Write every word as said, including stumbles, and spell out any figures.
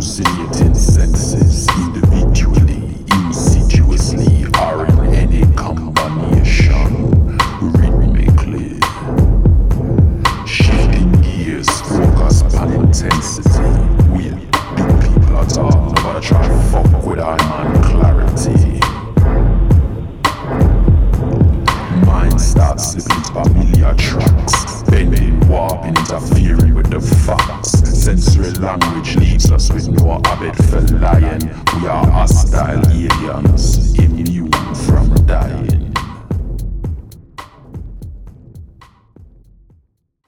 hallucinating senses, individually, insidiously, or in any combination, rhythmically. Shifting gears, focus on intensity. Will do people at all? Nobody try to fuck with our man clarity. Mind starts slipping to familiar tracks, bending, warping, interfering with the facts. Sensory language leaves us with no habit for lying. We are hostile aliens, immune from dying.